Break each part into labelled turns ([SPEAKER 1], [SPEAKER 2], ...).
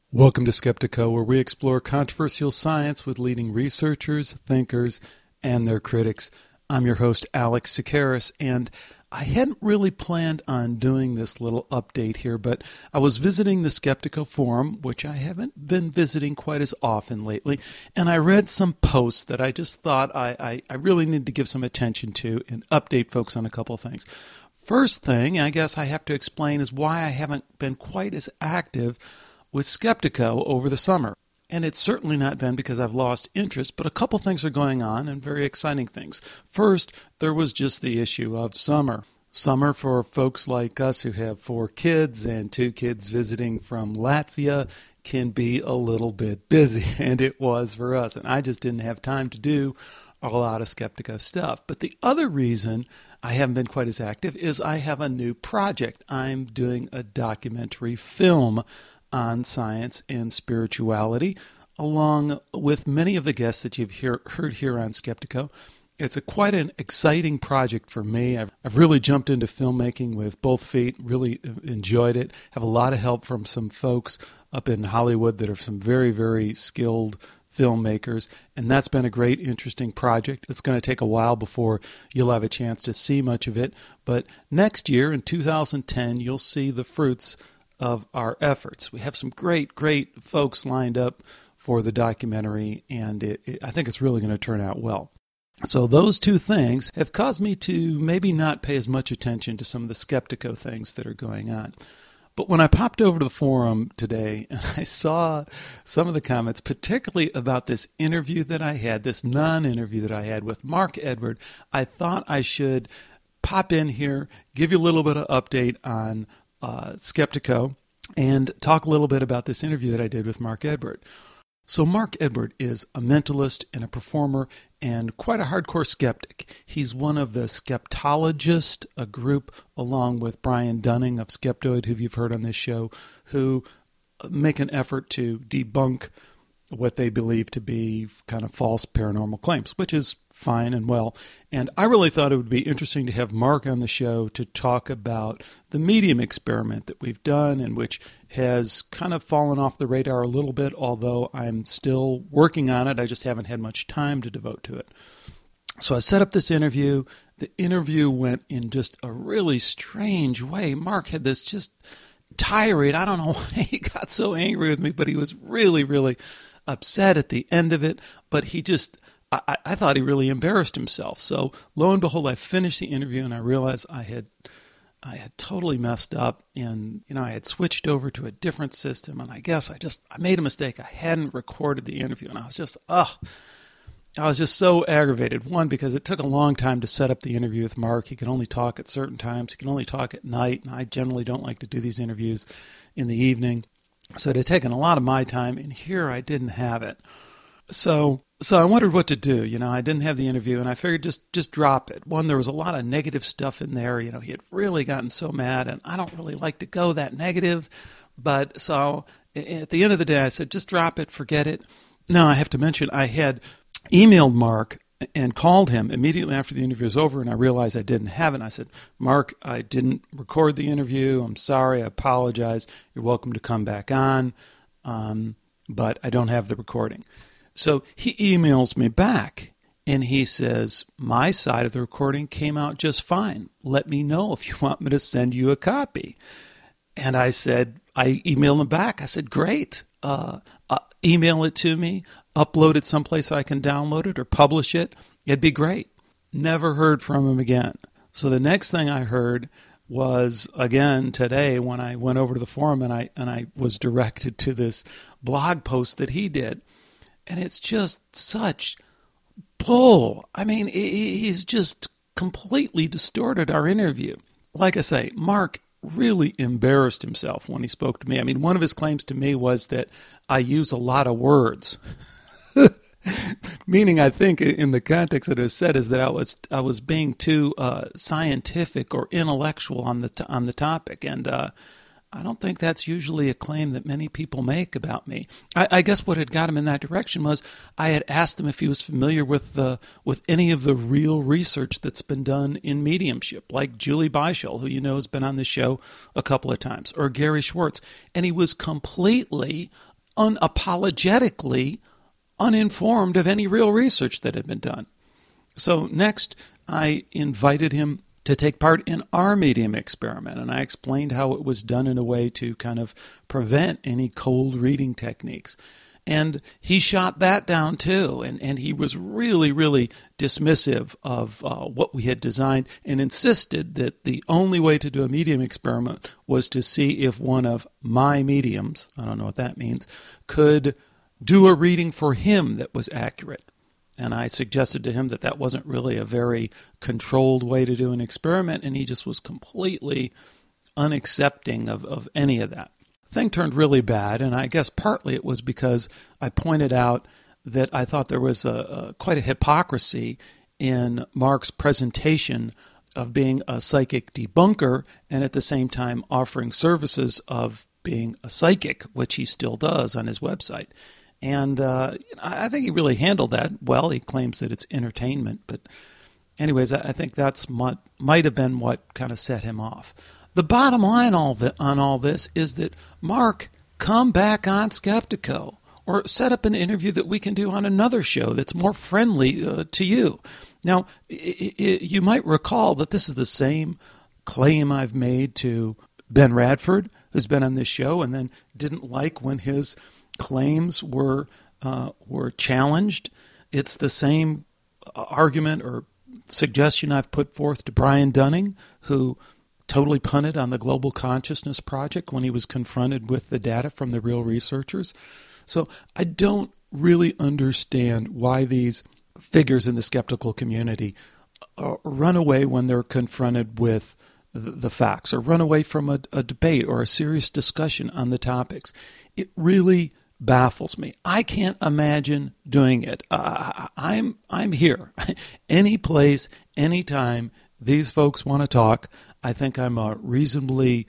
[SPEAKER 1] Welcome to Skeptico, where we explore controversial science with leading researchers, thinkers, and their critics. I'm your host, Alex Sakaris, and I hadn't really planned on doing this little update here, but I was visiting the Skeptico forum, which I haven't been visiting quite as often lately, and I read some posts that I just thought I really need to give some attention to and update folks on a couple of things. First thing, I guess I have to explain, is why I haven't been quite as active with Skeptico over the summer. And it's certainly not been because I've lost interest, but a couple things are going on and very exciting things. First, there was just the issue of summer. Summer for folks like us who have 4 kids and 2 kids visiting from Latvia can be a little bit busy, and it was for us. And I just didn't have time to do a lot of Skeptico stuff. But the other reason I haven't been quite as active is I have a new project. I'm doing a documentary film on science and spirituality, along with many of the guests that you've heard here on Skeptico. It's quite an exciting project for me. I've really jumped into filmmaking with both feet, really enjoyed it. Have a lot of help from some folks up in Hollywood that are some very, very skilled filmmakers, and that's been a great, interesting project. It's going to take a while before you'll have a chance to see much of it, but next year, in 2010, you'll see the fruits of our efforts. We have some great folks lined up for the documentary, and I think it's really going to turn out well. So those two things have caused me to maybe not pay as much attention to some of the Skeptico things that are going on. But when I popped over to the forum today and I saw some of the comments, particularly about this interview that I had, this non-interview that I had with Mark Edward, I thought I should pop in here, give you a little bit of update on Skeptico, and talk a little bit about this interview that I did with Mark Edward. So Mark Edward is a mentalist and a performer and quite a hardcore skeptic. He's one of the Skeptologists, a group along with Brian Dunning of Skeptoid, who you've heard on this show, who make an effort to debunk what they believe to be kind of false paranormal claims, which is fine and well. And I really thought it would be interesting to have Mark on the show to talk about the medium experiment that we've done and which has kind of fallen off the radar a little bit, although I'm still working on it. I just haven't had much time to devote to it. So I set up this interview. The interview went in just a really strange way. Mark had this just tirade. I don't know why he got so angry with me, but he was really, really upset at the end of it, but he just, I thought he really embarrassed himself. So lo and behold, I finished the interview and I realized I had totally messed up, and I had switched over to a different system, and I guess I made a mistake. I hadn't recorded the interview, and I was just so aggravated. One, because it took a long time to set up the interview with Mark. He could only talk at certain times. He can only talk at night, and I generally don't like to do these interviews in the evening. So it had taken a lot of my time, and here I didn't have it. So I wondered what to do. I didn't have the interview, and I figured just drop it. One, there was a lot of negative stuff in there. He had really gotten so mad, and I don't really like to go that negative. But so at the end of the day, I said, just drop it, forget it. Now, I have to mention, I had emailed Mark and called him immediately after the interview was over, and I realized I didn't have it. And I said, Mark, I didn't record the interview. I'm sorry. I apologize. You're welcome to come back on, but I don't have the recording. So he emails me back, and he says, my side of the recording came out just fine. Let me know if you want me to send you a copy. And I emailed him back. I said, great. Email it to me, upload it someplace so I can download it or publish it. It'd be great. Never heard from him again. So the next thing I heard was, again, today when I went over to the forum and I was directed to this blog post that he did. And it's just such bull. I mean, he's just completely distorted our interview. Like I say, Mark really embarrassed himself when he spoke to me. I mean, one of his claims to me was that I use a lot of words. Meaning, I think in the context that it was said is that I was being too scientific or intellectual on the topic, and I don't think that's usually a claim that many people make about me. I guess what had got him in that direction was I had asked him if he was familiar with any of the real research that's been done in mediumship, like Julie Beischel, who has been on the show a couple of times, or Gary Schwartz, and he was completely unapologetically uninformed of any real research that had been done. So next, I invited him to take part in our medium experiment, and I explained how it was done in a way to kind of prevent any cold reading techniques. And he shot that down too, and he was really, really dismissive of what we had designed and insisted that the only way to do a medium experiment was to see if one of my mediums, I don't know what that means, could do a reading for him that was accurate. And I suggested to him that that wasn't really a very controlled way to do an experiment, and he just was completely unaccepting of any of that. Thing turned really bad, and I guess partly it was because I pointed out that I thought there was quite a hypocrisy in Mark's presentation of being a psychic debunker and at the same time offering services of being a psychic, which he still does on his website. And I think he really handled that well. He claims that it's entertainment, but anyways, I think that's might have been what kind of set him off. The bottom line on all this is that, Mark, come back on Skeptico or set up an interview that we can do on another show that's more friendly to you. Now, you might recall that this is the same claim I've made to Ben Radford, who's been on this show and then didn't like when his claims were challenged. It's the same argument or suggestion I've put forth to Brian Dunning, who totally punted on the Global Consciousness Project when he was confronted with the data from the real researchers. So I don't really understand why these figures in the skeptical community run away when they're confronted with the facts or run away from a debate or a serious discussion on the topics. It really baffles me. I can't imagine doing it. I'm here. Any place, anytime these folks want to talk. I think I'm reasonably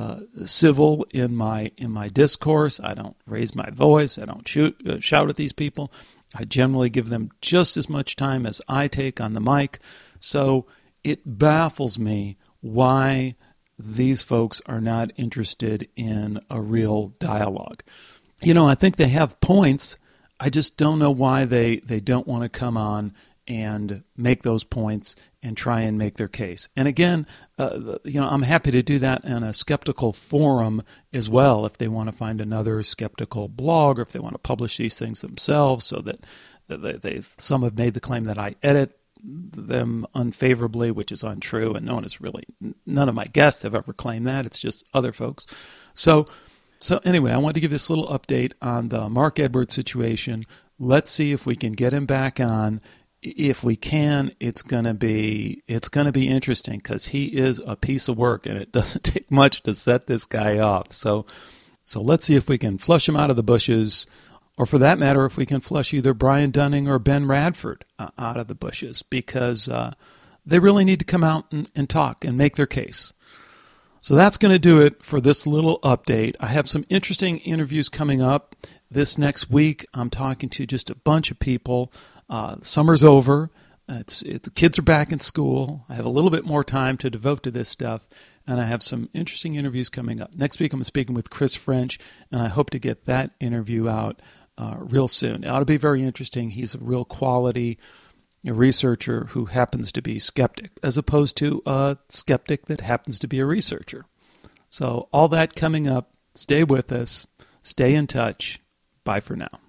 [SPEAKER 1] civil in my discourse. I don't raise my voice. I don't shout at these people. I generally give them just as much time as I take on the mic. So it baffles me why these folks are not interested in a real dialogue. You know, I think they have points. I just don't know why they don't want to come on and make those points and try and make their case. And again, I'm happy to do that in a skeptical forum as well if they want to find another skeptical blog or if they want to publish these things themselves so that some have made the claim that I edit them unfavorably, which is untrue, and none of my guests have ever claimed that. It's just other folks. So anyway, I wanted to give this little update on the Mark Edwards situation. Let's see if we can get him back on. If we can, it's gonna be interesting because he is a piece of work, and it doesn't take much to set this guy off. So let's see if we can flush him out of the bushes, or for that matter, if we can flush either Brian Dunning or Ben Radford out of the bushes, because they really need to come out and talk and make their case. So that's going to do it for this little update. I have some interesting interviews coming up this next week. I'm talking to just a bunch of people. Summer's over. The kids are back in school. I have a little bit more time to devote to this stuff, and I have some interesting interviews coming up. Next week I'm speaking with Chris French, and I hope to get that interview out real soon. It ought to be very interesting. He's a real quality researcher who happens to be a skeptic, as opposed to a skeptic that happens to be a researcher. So all that coming up. Stay with us. Stay in touch. Bye for now.